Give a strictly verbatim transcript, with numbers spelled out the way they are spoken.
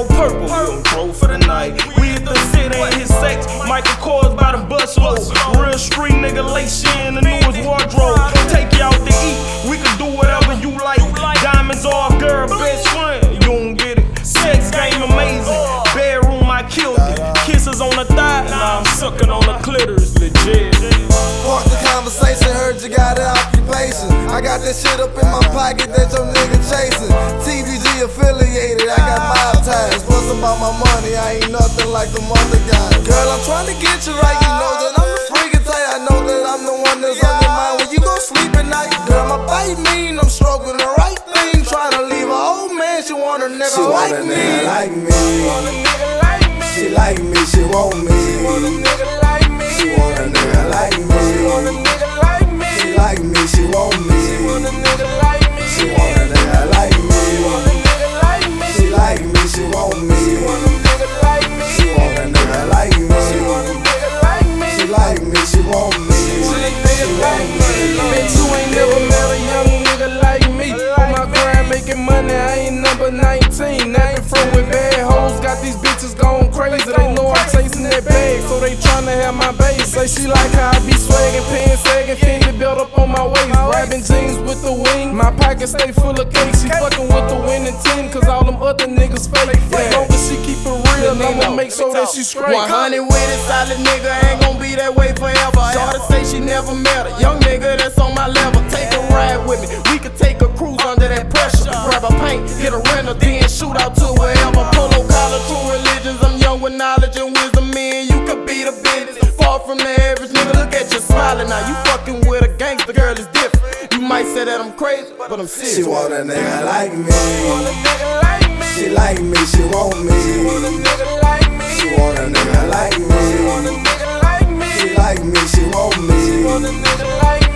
no purple. We on drove for the night. We hit the city and hit sex. Michael Kors by the bus load. Real street nigga, lace in the newest wardrobe. Take you out to eat. We can do whatever you like. Diamonds are a girl best friend. You don't get it. Sex game amazing. Bedroom I killed it. Kisses on the thigh. Now I'm sucking on the clitoris. Legit. Fuck the conversation, heard you got an occupation. I got that shit up in my pocket that your nigga chasing. T V G affiliated, I got mob ties. What's about my money? I ain't nothing like the other guys. Girl, I'm trying to get you right. You know that I'm the freaking type. I know that I'm the one that's on your mind when you go sleep at night. Girl, my bite mean, I'm stroking the right thing. Trying to leave a old man, she want a nigga she like want a me. Nigga like me. She want a nigga like me. She like me, she want me. She want a nigga like me. She want a nigga like me. She want a nigga like me. She like me, she want me. She want a nigga like me. She want a nigga like me. She want a nigga like me. She like me, she want me. She want a nigga like me. She want a nigga like me. She want a nigga like me. She like me, she want me. She want a nigga like me. Bitch, you ain't never met a young nigga like me. On my grind making money, I ain't number nineteen. Now you from with bad hoes, got these bitches going crazy. They know I'm chasing that bag, so they tryna have my base. Say she like how I be swaggin', pants sagging, Fendi belt up on my waist. Rapping jeans with the wing, my pocket stay full of cake. She fucking with the winning team, cause all them other niggas fake. As long as she keep it real, I'ma make sure that she straight. one hundred with it, solid nigga, ain't gon' be that way forever. Shorty say she never met a young nigga that's on my level. Take a ride with me, we could take a cruise under that pressure. Grab a paint, get a rental, then shoot out to wherever. Polo collar, two religions, I'm young with knowledge and wisdom. Me and you could be the business. Far from the average nigga, look at you smiling now. You fucking with a gangster, girl, is different. You might say that I'm crazy, but I'm serious. She want a nigga like me. She want a nigga like me. She like me, she want me. She want a nigga like me. She want a nigga like me. She want a nigga like me. She like me, she want me. She want a nigga like me.